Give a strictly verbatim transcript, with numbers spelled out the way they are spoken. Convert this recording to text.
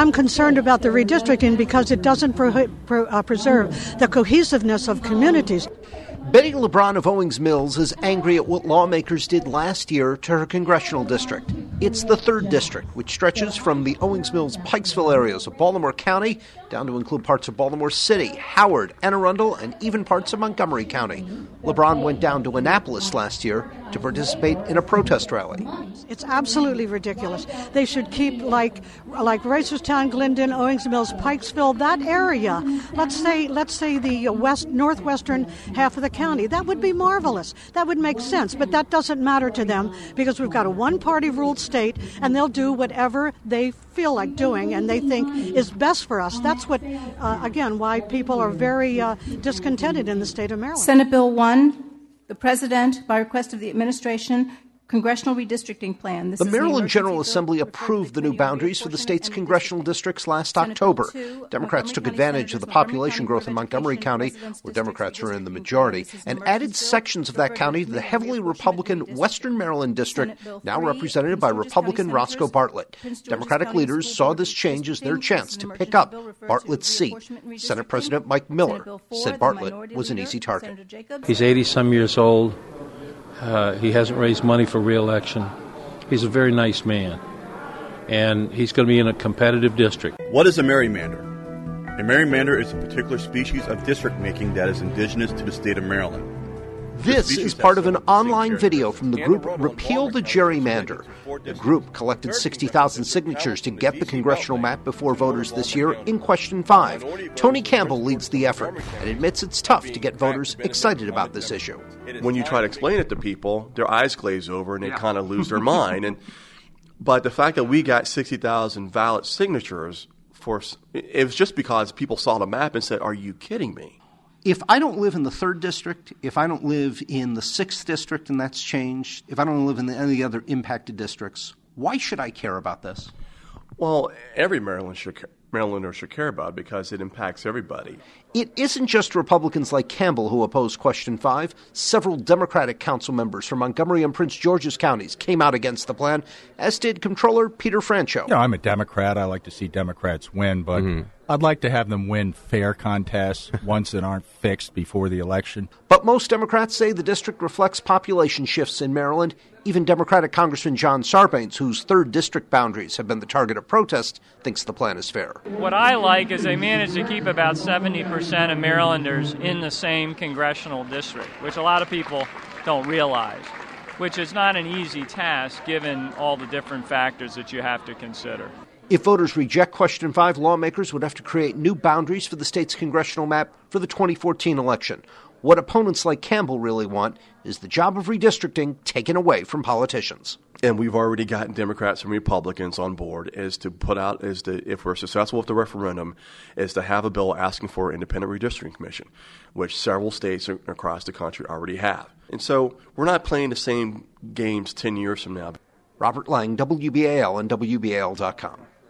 I'm concerned about the redistricting because it doesn't pro- pro- uh, preserve the cohesiveness of communities. Betty LeBron of Owings Mills is angry at what lawmakers did last year to her congressional district. It's the third district, which stretches from the Owings Mills Pikesville areas of Baltimore County down to include parts of Baltimore City, Howard, Anne Arundel, and even parts of Montgomery County. LeBron went down to Annapolis last year to participate in a protest rally. It's absolutely ridiculous. They should keep like like Reisterstown, Glendon, Owings Mills, Pikesville, that area. Let's say let's say the west northwestern half of the county. That would be marvelous. That would make sense. But that doesn't matter to them because we've got a one-party ruled state, and they'll do whatever they feel like doing and they think is best for us. That's what, uh, again, why people are very uh, discontented in the state of Maryland. Senate Bill one, the President, by request of the administration, Congressional Redistricting Plan. This the Maryland General Assembly approved the new boundaries for the state's congressional districts last October. Democrats took advantage of the population growth in Montgomery County, where Democrats are in the majority, and added sections of that county to the heavily Republican Western Maryland district, now represented by Republican Roscoe Bartlett. Democratic leaders saw this change as their chance to pick up Bartlett's seat. Senate President Mike Miller said Bartlett was an easy target. He's eighty-some years old. Uh, he hasn't raised money for re-election. He's a very nice man, and he's going to be in a competitive district. What is a merrymander? A merrymander is a particular species of district making that is indigenous to the state of Maryland. This is part of an online video from the group Repeal the Gerrymander. The group collected sixty thousand signatures to get the congressional map before voters this year in Question five. Tony Campbell leads the effort and admits it's tough to get voters excited about this issue. When you try to explain it to people, their eyes glaze over and they kind of lose their mind. And But the fact that we got sixty thousand valid signatures, for it was just because people saw the map and said, are you kidding me? If I don't live in the third district, if I don't live in the sixth district and that's changed, if I don't live in the, any other impacted districts, why should I care about this? Well, every Maryland should, Marylander should care about it because it impacts everybody. It isn't just Republicans like Campbell who oppose Question five. Several Democratic council members from Montgomery and Prince George's counties came out against the plan, as did Comptroller Peter Francho. You know, I'm a Democrat. I like to see Democrats win, but mm-hmm. I'd like to have them win fair contests, ones that aren't fixed before the election. But most Democrats say the district reflects population shifts in Maryland. Even Democratic Congressman John Sarbanes, whose third district boundaries have been the target of protest, thinks the plan is fair. What I like is they managed to keep about seventy percent of Marylanders in the same congressional district, which a lot of people don't realize, which is not an easy task given all the different factors that you have to consider. If voters reject Question five, lawmakers would have to create new boundaries for the state's congressional map for the twenty fourteen election. What opponents like Campbell really want is the job of redistricting taken away from politicians. And we've already gotten Democrats and Republicans on board is to put out, is to, if we're successful with the referendum, is to have a bill asking for an independent redistricting commission, which several states across the country already have. And so we're not playing the same games ten years from now. Robert Lang, W B A L and W B A L dot com.